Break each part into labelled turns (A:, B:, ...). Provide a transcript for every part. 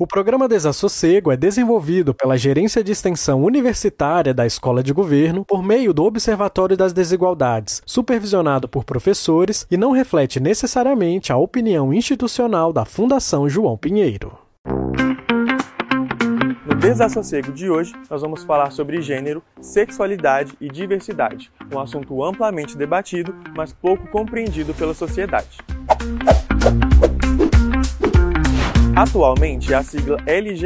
A: O programa Desassossego é desenvolvido pela Gerência de Extensão Universitária da Escola de Governo por meio do Observatório das Desigualdades, supervisionado por professores e não reflete necessariamente a opinião institucional da Fundação João Pinheiro.
B: No Desassossego de hoje, nós vamos falar sobre gênero, sexualidade e diversidade, um assunto amplamente debatido, mas pouco compreendido pela sociedade. Atualmente, a sigla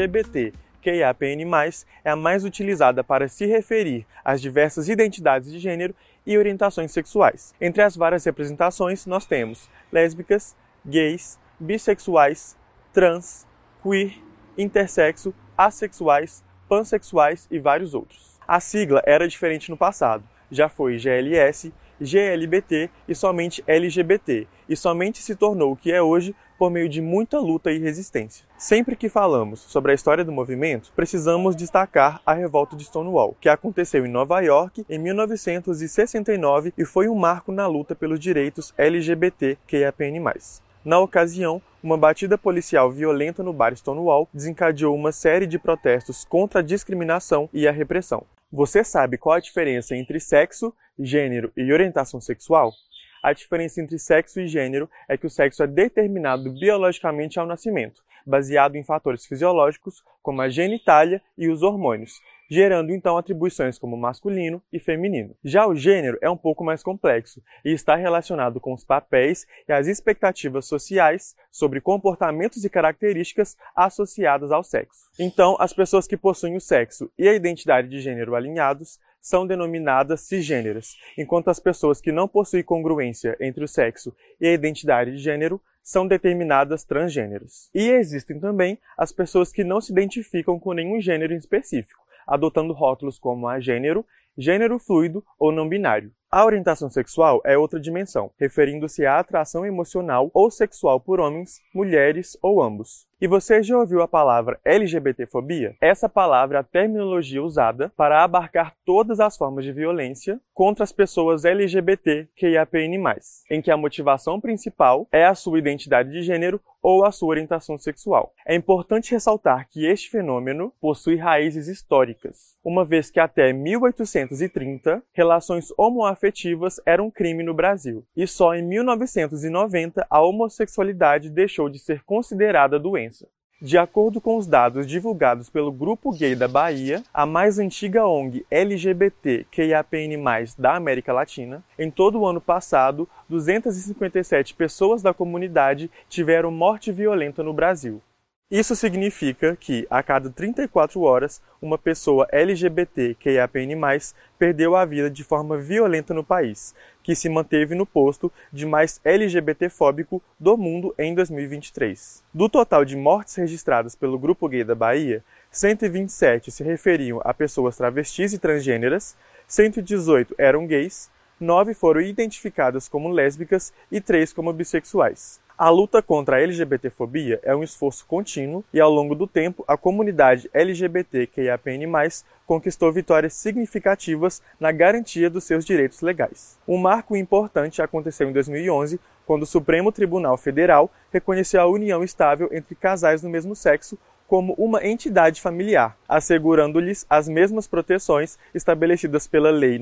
B: LGBTQIAPN+, é a mais utilizada para se referir às diversas identidades de gênero e orientações sexuais. Entre as várias representações, nós temos lésbicas, gays, bissexuais, trans, queer, intersexo, assexuais, pansexuais e vários outros. A sigla era diferente no passado. Já foi GLS, GLBT e somente LGBT, e somente se tornou o que é hoje por meio de muita luta e resistência. Sempre que falamos sobre a história do movimento, precisamos destacar a Revolta de Stonewall, que aconteceu em Nova York em 1969 e foi um marco na luta pelos direitos LGBTQIAPN+. Na ocasião, uma batida policial violenta no bar Stonewall desencadeou uma série de protestos contra a discriminação e a repressão. Você sabe qual a diferença entre sexo, gênero e orientação sexual? A diferença entre sexo e gênero é que o sexo é determinado biologicamente ao nascimento, baseado em fatores fisiológicos como a genitália e os hormônios, gerando então atribuições como masculino e feminino. Já o gênero é um pouco mais complexo e está relacionado com os papéis e as expectativas sociais sobre comportamentos e características associadas ao sexo. Então, as pessoas que possuem o sexo e a identidade de gênero alinhados são denominadas cisgêneras, enquanto as pessoas que não possuem congruência entre o sexo e a identidade de gênero são determinadas transgêneros. E existem também as pessoas que não se identificam com nenhum gênero em específico, adotando rótulos como agênero, gênero fluido ou não binário. A orientação sexual é outra dimensão, referindo-se à atração emocional ou sexual por homens, mulheres ou ambos. E você já ouviu a palavra LGBTfobia? Essa palavra é a terminologia usada para abarcar todas as formas de violência contra as pessoas LGBTQIAPN+, em que a motivação principal é a sua identidade de gênero ou a sua orientação sexual. É importante ressaltar que este fenômeno possui raízes históricas, uma vez que até 1830, relações homoafetivas eram crime no Brasil, e só em 1990 a homossexualidade deixou de ser considerada doença. De acordo com os dados divulgados pelo Grupo Gay da Bahia, a mais antiga ONG LGBTQIAPN+, da América Latina, em todo o ano passado, 257 pessoas da comunidade tiveram morte violenta no Brasil. Isso significa que, a cada 34 horas, uma pessoa LGBTQIAPN+, perdeu a vida de forma violenta no país, que se manteve no posto de mais LGBTfóbico do mundo em 2023. Do total de mortes registradas pelo Grupo Gay da Bahia, 127 se referiam a pessoas travestis e transgêneras, 118 eram gays, 9 foram identificadas como lésbicas e 3 como bissexuais. A luta contra a LGBTfobia é um esforço contínuo e, ao longo do tempo, a comunidade LGBTQIAPN+, conquistou vitórias significativas na garantia dos seus direitos legais. Um marco importante aconteceu em 2011, quando o Supremo Tribunal Federal reconheceu a união estável entre casais do mesmo sexo como uma entidade familiar, assegurando-lhes as mesmas proteções estabelecidas pela Lei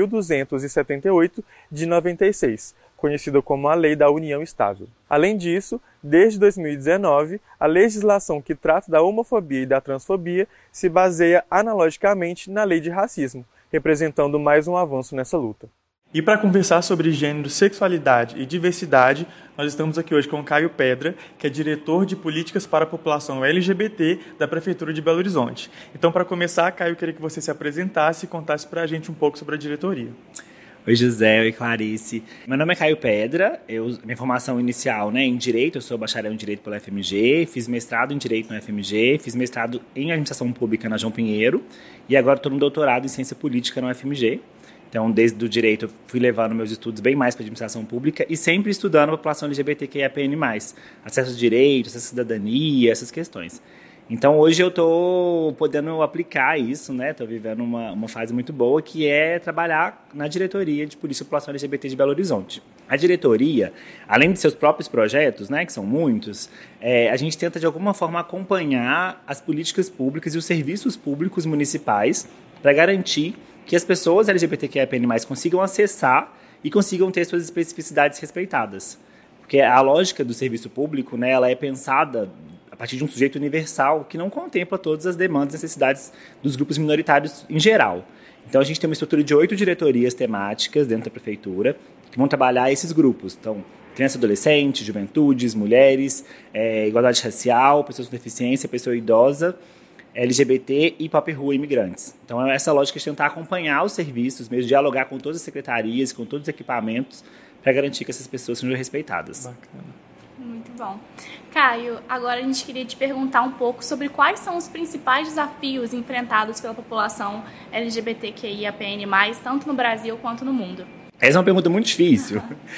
B: 9.278 de 96, conhecida como a Lei da União Estável. Além disso, desde 2019, a legislação que trata da homofobia e da transfobia se baseia analogicamente na Lei de Racismo, representando mais um avanço nessa luta. E para conversar sobre gênero, sexualidade e diversidade, nós estamos aqui hoje com Caio Pedra, que é diretor de políticas para a população LGBT da Prefeitura de Belo Horizonte. Então, para começar, Caio, eu queria que você se apresentasse e contasse para a gente um pouco sobre a diretoria.
C: Oi, José. Oi, Clarice. Meu nome é Caio Pedra. Minha formação inicial, em Direito, eu sou bacharel em Direito pela FMG, fiz mestrado em Direito na FMG, fiz mestrado em Administração Pública na João Pinheiro e agora estou no doutorado em Ciência Política na UFMG. Então, desde o direito, eu fui levando meus estudos bem mais para a administração pública e sempre estudando a população LGBTQIAPN+, acesso ao direito, acesso à cidadania, essas questões. Então, hoje eu estou podendo aplicar isso, né? Estou vivendo uma fase muito boa, que é trabalhar na diretoria de Política e População LGBT de Belo Horizonte. A diretoria, além de seus próprios projetos, né, que são muitos, a gente tenta, de alguma forma, acompanhar as políticas públicas e os serviços públicos municipais para garantir que as pessoas LGBTQIA+, consigam acessar e consigam ter suas especificidades respeitadas. Porque a lógica do serviço público, né, ela é pensada a partir de um sujeito universal que não contempla todas as demandas e necessidades dos grupos minoritários em geral. Então, a gente tem uma estrutura de 8 diretorias temáticas dentro da prefeitura que vão trabalhar esses grupos. Então, criança e adolescente, juventudes, mulheres, igualdade racial, pessoas com deficiência, pessoa idosa, LGBT e pop rua imigrantes. Então, essa lógica de tentar acompanhar os serviços, mesmo dialogar com todas as secretarias, com todos os equipamentos, para garantir que essas pessoas sejam respeitadas.
D: Bacana.
E: Muito bom. Caio, agora a gente queria te perguntar um pouco sobre quais são os principais desafios enfrentados pela população LGBTQIAPN+, tanto no Brasil quanto no mundo.
C: Essa é uma pergunta muito difícil,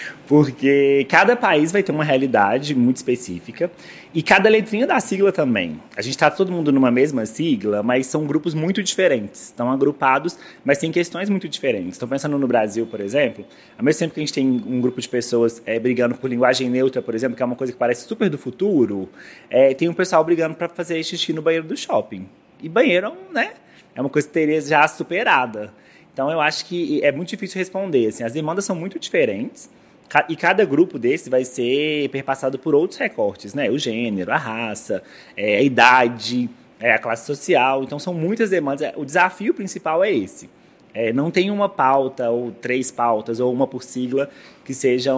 C: porque cada país vai ter uma realidade muito específica e cada letrinha da sigla também. A gente está todo mundo numa mesma sigla, mas são grupos muito diferentes. Estão agrupados, mas tem questões muito diferentes. Estou pensando no Brasil, por exemplo, ao mesmo tempo que a gente tem um grupo de pessoas brigando por linguagem neutra, por exemplo, que é uma coisa que parece super do futuro, tem um pessoal brigando para fazer xixi no banheiro do shopping. E banheiro, né, é uma coisa que teria já superada. Então, eu acho que é muito difícil responder. Assim, as demandas são muito diferentes e cada grupo desse vai ser perpassado por outros recortes, né? O gênero, a raça, a idade, a classe social. Então, são muitas demandas. O desafio principal é esse. Não tem uma pauta ou 3 pautas ou uma por sigla que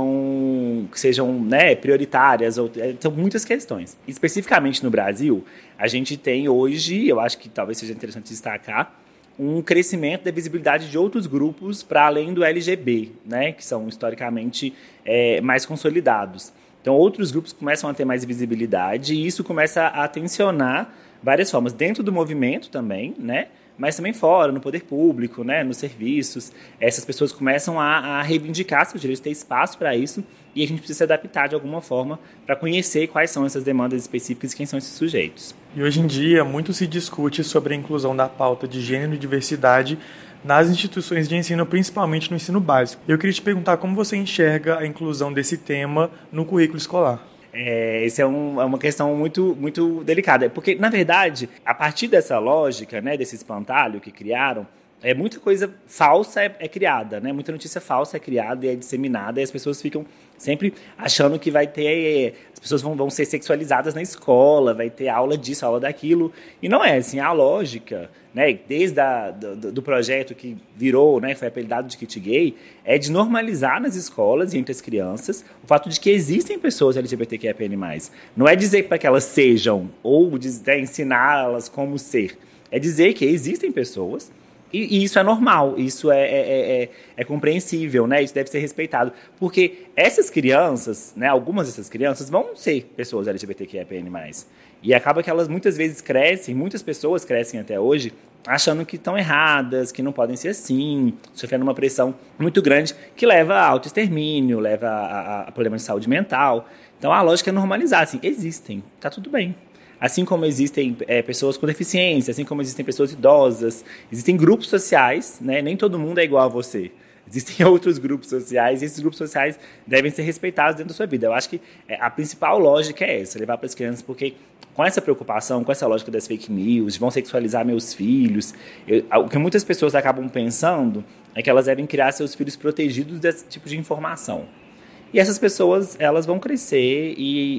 C: sejam né, prioritárias. São muitas questões. Especificamente no Brasil, a gente tem hoje, eu acho que talvez seja interessante destacar, um crescimento da visibilidade de outros grupos para além do LGB, né, que são historicamente mais consolidados. Então, outros grupos começam a ter mais visibilidade e isso começa a tensionar várias formas, dentro do movimento também, né, mas também fora, no poder público, né, nos serviços. Essas pessoas começam a reivindicar seus direitos, ter espaço para isso, e a gente precisa se adaptar de alguma forma para conhecer quais são essas demandas específicas e quem são esses sujeitos.
B: E hoje em dia, muito se discute sobre a inclusão da pauta de gênero e diversidade nas instituições de ensino, principalmente no ensino básico. Eu queria te perguntar como você enxerga a inclusão desse tema no currículo escolar.
C: Essa é uma questão muito, muito delicada, porque, na verdade, a partir dessa lógica, né, desse espantalho que criaram, muita coisa falsa é criada, né? Muita notícia falsa é criada e é disseminada, e as pessoas ficam sempre achando que vai ter... As pessoas vão ser sexualizadas na escola, vai ter aula disso, aula daquilo, e não é assim. A lógica, né, desde do projeto que virou, né, foi apelidado de Kit Gay, é de normalizar nas escolas e entre as crianças o fato de que existem pessoas LGBTQIAPN+. Não é dizer para que elas sejam ou ensiná-las como ser, é dizer que existem pessoas. E isso é normal, isso é compreensível, né? Isso deve ser respeitado. Porque essas crianças, né, algumas dessas crianças vão ser pessoas LGBTQIAPN+. E acaba que elas muitas vezes crescem, muitas pessoas crescem até hoje, achando que estão erradas, que não podem ser assim, sofrendo uma pressão muito grande que leva a autoextermínio, leva a problemas de saúde mental. Então a lógica é normalizar, assim, existem, tá tudo bem. Assim como existem pessoas com deficiência, assim como existem pessoas idosas, existem grupos sociais, né? Nem todo mundo é igual a você. Existem outros grupos sociais e esses grupos sociais devem ser respeitados dentro da sua vida. Eu acho que a principal lógica é essa, levar para as crianças, porque com essa preocupação, com essa lógica das fake news, vão sexualizar meus filhos, o que muitas pessoas acabam pensando é que elas devem criar seus filhos protegidos desse tipo de informação. E essas pessoas, elas vão crescer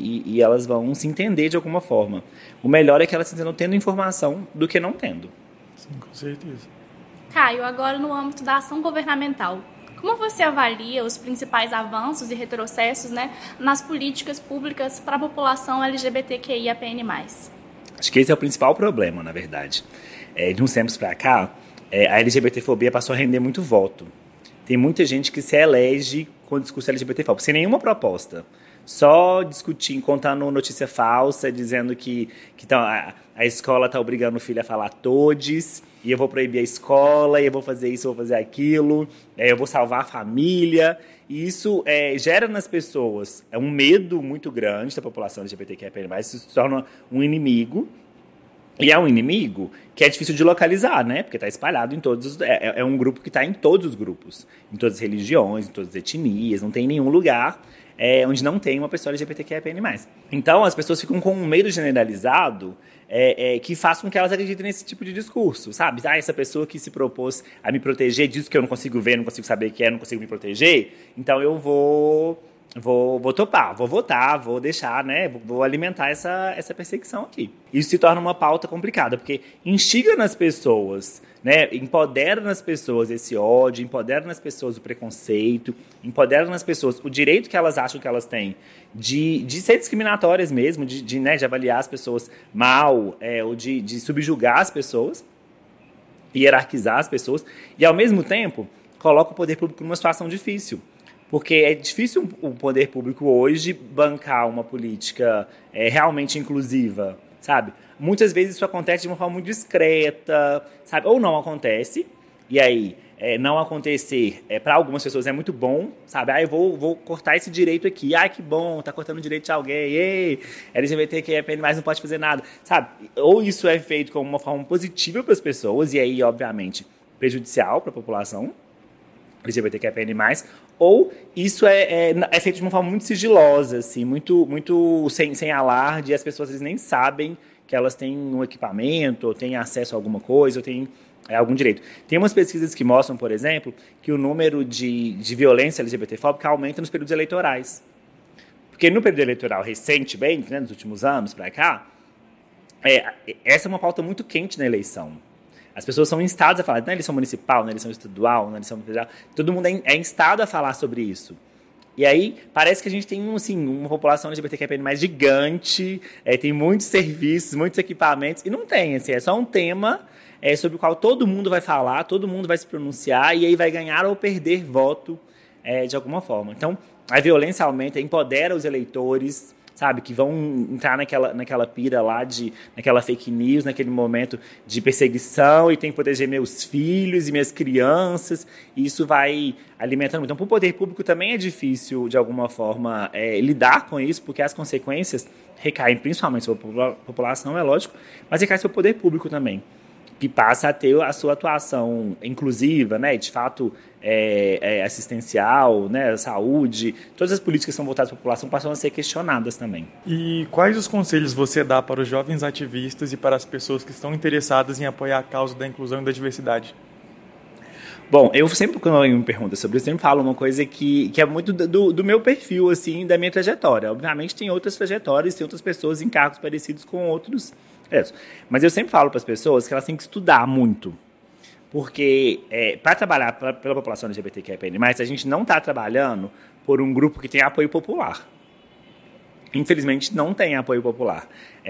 C: e elas vão se entender de alguma forma. O melhor é que elas estejam tendo informação do que não tendo.
B: Sim, com certeza.
E: Caio, agora no âmbito da ação governamental, como você avalia os principais avanços e retrocessos, né, nas políticas públicas para a população LGBTQIAPN+.
C: Acho que esse é o principal problema, na verdade. De uns tempos para cá, a LGBTfobia passou a render muito voto. Tem muita gente que se elege com o discurso LGBTfóbico, sem nenhuma proposta. Só discutindo, contando notícia falsa, dizendo que a escola está obrigando o filho a falar todes, e eu vou proibir a escola, e eu vou fazer isso, eu vou fazer aquilo, eu vou salvar a família. E isso gera nas pessoas um medo muito grande da população LGBTQIA+, isso se torna um inimigo. E é um inimigo que é difícil de localizar, né? Porque está espalhado em todos os... É um grupo que está em todos os grupos. Em todas as religiões, em todas as etnias. Não tem nenhum lugar onde não tem uma pessoa LGBTQIAPN+. Então, as pessoas ficam com um medo generalizado que faz com que elas acreditem nesse tipo de discurso, sabe? Essa pessoa que se propôs a me proteger disso que eu não consigo ver, não consigo saber o que é, não consigo me proteger, então eu vou topar, vou votar, vou deixar, né? Vou alimentar essa perseguição aqui. Isso se torna uma pauta complicada, porque instiga nas pessoas, né? Empodera nas pessoas esse ódio, empodera nas pessoas o preconceito, empodera nas pessoas o direito que elas acham que elas têm de ser discriminatórias mesmo, de avaliar as pessoas mal, ou de subjugar as pessoas, hierarquizar as pessoas, e ao mesmo tempo coloca o poder público numa situação difícil. Porque é difícil o poder público hoje bancar uma política realmente inclusiva, sabe? Muitas vezes isso acontece de uma forma muito discreta, sabe? Ou não acontece, e aí não acontecer para algumas pessoas é muito bom, sabe? Eu vou cortar esse direito aqui, que bom, tá cortando o direito de alguém, LGBTQIAPN+, não pode fazer nada, sabe? Ou isso é feito como uma forma positiva para as pessoas, e aí, obviamente, prejudicial para a população LGBTQIAPN+, ou isso é feito de uma forma muito sigilosa, assim, muito sem alarde, e as pessoas às vezes nem sabem que elas têm um equipamento, ou têm acesso a alguma coisa, ou têm algum direito. Tem umas pesquisas que mostram, por exemplo, que o número de violência LGBTfóbica aumenta nos períodos eleitorais. Porque no período eleitoral recentemente, né, nos últimos anos para cá, essa é uma pauta muito quente na eleição. As pessoas são instadas a falar na eleição municipal, na eleição estadual, na eleição federal. Todo mundo é instado a falar sobre isso. E aí, parece que a gente tem uma população LGBTQIA+ mais gigante, tem muitos serviços, muitos equipamentos, e não tem, assim, é só um tema sobre o qual todo mundo vai falar, todo mundo vai se pronunciar, e aí vai ganhar ou perder voto de alguma forma. Então, a violência aumenta, empodera os eleitores, sabe, que vão entrar naquela pira lá, naquela fake news, naquele momento de perseguição, e tem que proteger meus filhos e minhas crianças, e isso vai alimentando muito. Então, para o poder público também é difícil, de alguma forma, lidar com isso, porque as consequências recaem principalmente sobre a população, é lógico, mas recaem sobre o poder público também, que passa a ter a sua atuação inclusiva, né, de fato assistencial, né, saúde, todas as políticas que são voltadas para a população passam a ser questionadas também.
B: E quais os conselhos você dá para os jovens ativistas e para as pessoas que estão interessadas em apoiar a causa da inclusão e da diversidade?
C: Bom, eu sempre, quando alguém me pergunta sobre isso, eu sempre falo uma coisa que é muito do meu perfil, assim, da minha trajetória. Obviamente tem outras trajetórias, tem outras pessoas em cargos parecidos com outros. Mas eu sempre falo para as pessoas que elas têm que estudar muito. Porque para trabalhar pela população LGBTQIA+, a gente não está trabalhando por um grupo que tem apoio popular. Infelizmente, não tem apoio popular.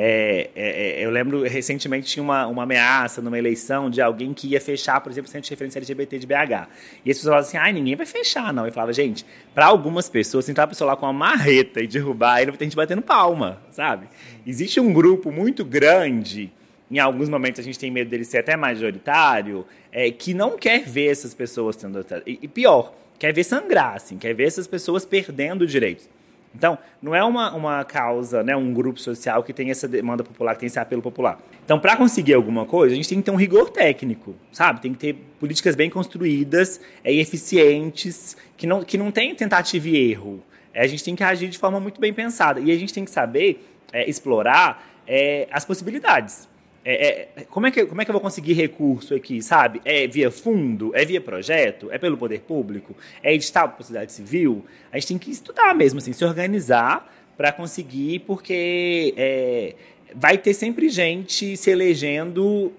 C: Eu lembro, recentemente, tinha uma ameaça numa eleição de alguém que ia fechar, por exemplo, o Centro de Referência LGBT de BH. E as pessoas falavam assim, ninguém vai fechar, não. Eu falava, gente, para algumas pessoas, se entrar a pessoa lá com uma marreta e derrubar, ele vai ter gente batendo palma, sabe? Existe um grupo muito grande, em alguns momentos a gente tem medo dele ser até majoritário, que não quer ver essas pessoas tendo... E pior, quer ver sangrar, assim, quer ver essas pessoas perdendo direitos. Então, não é uma causa, né, um grupo social que tem essa demanda popular, que tem esse apelo popular. Então, para conseguir alguma coisa, a gente tem que ter um rigor técnico, sabe? Tem que ter políticas bem construídas e eficientes, que não tem tentativa e erro. A gente tem que agir de forma muito bem pensada. E a gente tem que saber explorar as possibilidades. Como é que eu vou conseguir recurso aqui, sabe? É via fundo? É via projeto? É pelo poder público? É edital para a sociedade civil? A gente tem que estudar mesmo, assim, se organizar para conseguir, porque vai ter sempre gente se elegendo,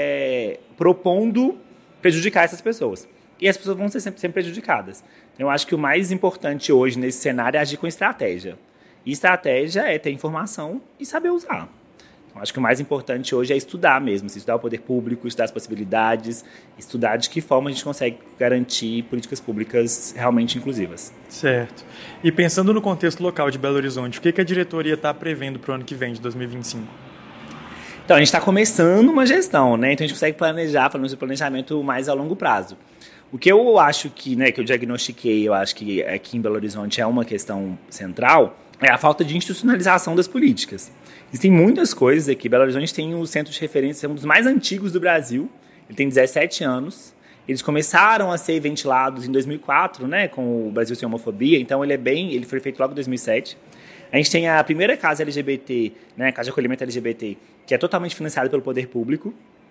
C: propondo prejudicar essas pessoas. E as pessoas vão ser sempre prejudicadas. Eu acho que o mais importante hoje nesse cenário é agir com estratégia. E estratégia é ter informação e saber usar. Acho que o mais importante hoje é estudar mesmo, estudar o poder público, estudar as possibilidades, estudar de que forma a gente consegue garantir políticas públicas realmente inclusivas.
B: Certo. E pensando no contexto local de Belo Horizonte, o que a diretoria está prevendo para o ano que vem, de 2025?
C: Então, a gente está começando uma gestão, né? Então a gente consegue planejar, falando de planejamento mais a longo prazo. O que eu acho que eu diagnostiquei, eu acho que aqui em Belo Horizonte é uma questão central, é a falta de institucionalização das políticas. Existem muitas coisas aqui. Belo Horizonte tem um centro de referência, um dos mais antigos do Brasil. Ele tem 17 anos. Eles começaram a ser ventilados em 2004, né, com o Brasil Sem Homofobia. Então ele foi feito logo em 2007. A gente tem a primeira casa LGBT, né, casa de acolhimento LGBT, que é totalmente financiada pelo poder público.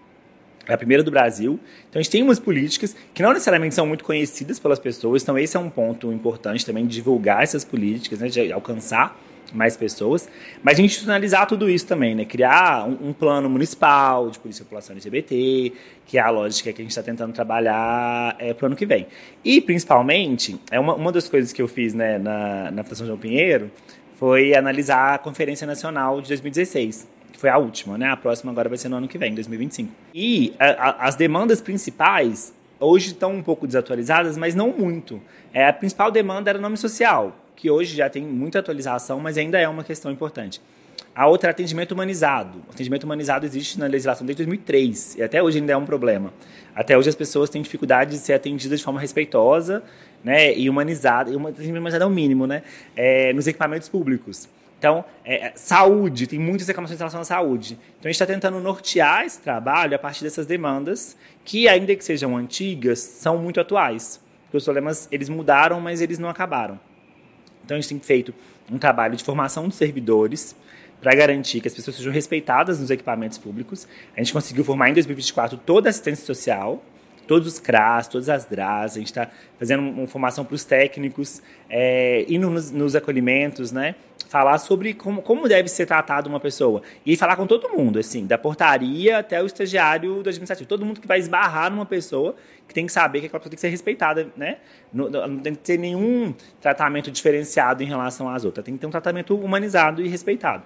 C: É a primeira do Brasil. Então, a gente tem umas políticas que não necessariamente são muito conhecidas pelas pessoas. Então, esse é um ponto importante também, de divulgar essas políticas, né, de alcançar mais pessoas. Mas institucionalizar tudo isso também, né? Criar um plano municipal de política de população LGBT, que é a lógica que a gente está tentando trabalhar para o ano que vem. E, principalmente, uma das coisas que eu fiz, né, na Fundação João Pinheiro foi analisar a Conferência Nacional de 2016. Que foi a última, né? A próxima agora vai ser no ano que vem, 2025. E as demandas principais hoje estão um pouco desatualizadas, mas não muito. A principal demanda era nome social, que hoje já tem muita atualização, mas ainda é uma questão importante. A outra é atendimento humanizado. O atendimento humanizado existe na legislação desde 2003, e até hoje ainda é um problema. Até hoje as pessoas têm dificuldade de ser atendidas de forma respeitosa, né, e humanizada, e o atendimento humanizado é o mínimo, né, nos equipamentos públicos. Então, saúde, tem muitas reclamações em relação à saúde. Então, a gente está tentando nortear esse trabalho a partir dessas demandas que, ainda que sejam antigas, são muito atuais. Porque os problemas, eles mudaram, mas eles não acabaram. Então, a gente tem feito um trabalho de formação dos servidores para garantir que as pessoas sejam respeitadas nos equipamentos públicos. A gente conseguiu formar em 2024 toda a assistência social, todos os CRAS, todas as DRAS. A gente está fazendo uma formação para os técnicos, indo nos acolhimentos, né? Falar sobre como deve ser tratada uma pessoa. E falar com todo mundo, assim, da portaria até o estagiário do administrativo. Todo mundo que vai esbarrar numa pessoa, que tem que saber que aquela pessoa tem que ser respeitada, né? Não tem que ter nenhum tratamento diferenciado em relação às outras. Tem que ter um tratamento humanizado e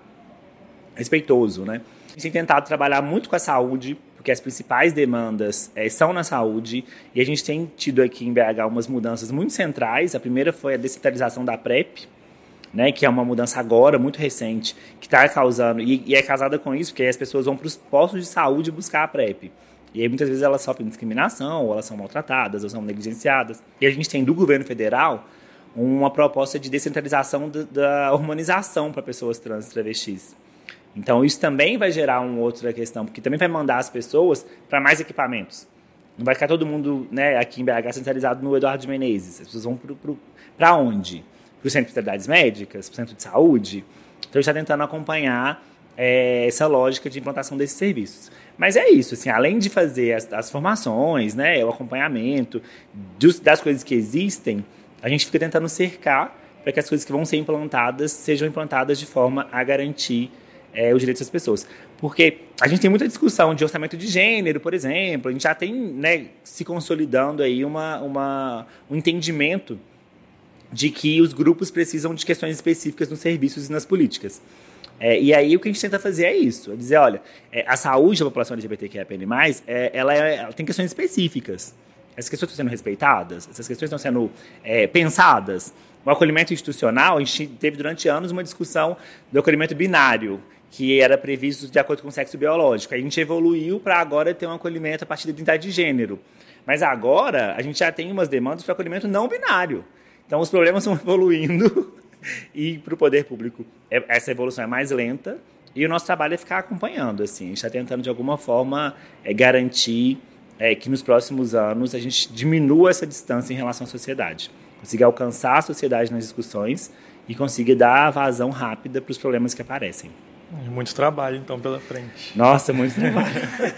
C: respeitoso, né? A gente tem tentado trabalhar muito com a saúde, porque as principais demandas são na saúde, e a gente tem tido aqui em BH umas mudanças muito centrais. A primeira foi a descentralização da PrEP, né, que é uma mudança agora, muito recente, que está causando, e é casada com isso, porque aí as pessoas vão para os postos de saúde buscar a PrEP. E aí muitas vezes elas sofrem discriminação, ou elas são maltratadas, ou são negligenciadas. E a gente tem do governo federal uma proposta de descentralização da hormonização para pessoas trans e travestis. Então isso também vai gerar uma outra questão, porque também vai mandar as pessoas para mais equipamentos. Não vai ficar todo mundo, né, aqui em BH centralizado no Eduardo de Menezes. As pessoas vão para onde? Para o centro de especialidades médicas, para o centro de saúde. Então, a gente está tentando acompanhar essa lógica de implantação desses serviços. Mas é isso, assim, além de fazer as formações, né, o acompanhamento das coisas que existem, a gente fica tentando cercar para que as coisas que vão ser implantadas sejam implantadas de forma a garantir os direitos das pessoas. Porque a gente tem muita discussão de orçamento de gênero, por exemplo, a gente já tem, né, se consolidando aí um entendimento de que os grupos precisam de questões específicas nos serviços e nas políticas. E aí o que a gente tenta fazer é isso, é dizer, olha, a saúde da população LGBTQIA+, ela tem questões específicas. Essas questões estão sendo respeitadas, essas questões estão sendo pensadas. O acolhimento institucional, a gente teve durante anos uma discussão do acolhimento binário, que era previsto de acordo com o sexo biológico. Aí a gente evoluiu para agora ter um acolhimento a partir da identidade de gênero. Mas agora a gente já tem umas demandas para acolhimento não binário. Então, os problemas estão evoluindo e, para o poder público, essa evolução é mais lenta e o nosso trabalho é ficar acompanhando. Assim. A gente está tentando, de alguma forma, garantir que nos próximos anos a gente diminua essa distância em relação à sociedade. Consiga alcançar a sociedade nas discussões e consiga dar vazão rápida para os problemas que aparecem.
B: Muito trabalho, então, pela frente.
C: Nossa, muito trabalho.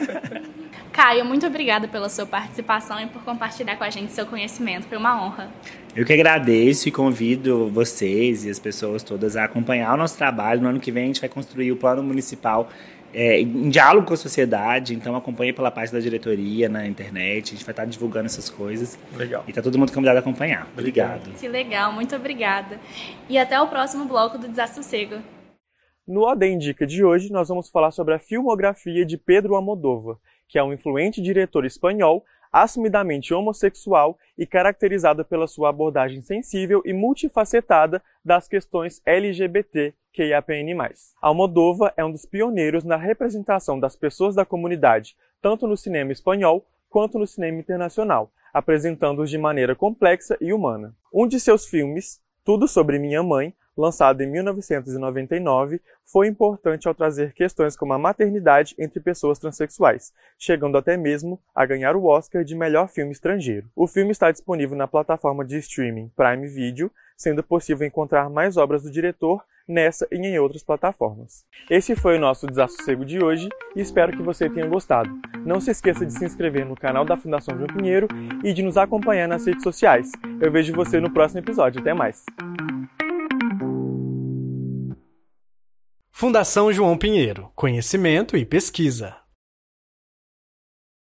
E: Caio, muito obrigada pela sua participação e por compartilhar com a gente seu conhecimento. Foi uma honra.
C: Eu que agradeço e convido vocês e as pessoas todas a acompanhar o nosso trabalho. No ano que vem a gente vai construir o plano municipal em diálogo com a sociedade, então acompanhe pela parte da diretoria na internet, a gente vai estar divulgando essas coisas.
B: Legal.
C: E está todo mundo convidado a acompanhar. Obrigado.
E: Que legal, muito obrigada. E até o próximo bloco do Desassossego.
B: No Odem Indica de hoje, nós vamos falar sobre a filmografia de Pedro Almodóvar, que é um influente diretor espanhol, assumidamente homossexual e caracterizado pela sua abordagem sensível e multifacetada das questões LGBTQIAPN+. Almodóvar é um dos pioneiros na representação das pessoas da comunidade, tanto no cinema espanhol quanto no cinema internacional, apresentando-os de maneira complexa e humana. Um de seus filmes, Tudo Sobre Minha Mãe, lançado em 1999, foi importante ao trazer questões como a maternidade entre pessoas transexuais, chegando até mesmo a ganhar o Oscar de melhor filme estrangeiro. O filme está disponível na plataforma de streaming Prime Video, sendo possível encontrar mais obras do diretor nessa e em outras plataformas. Esse foi o nosso Desassossego de hoje e espero que você tenha gostado. Não se esqueça de se inscrever no canal da Fundação João Pinheiro e de nos acompanhar nas redes sociais. Eu vejo você no próximo episódio. Até mais!
A: Fundação João Pinheiro. Conhecimento e pesquisa.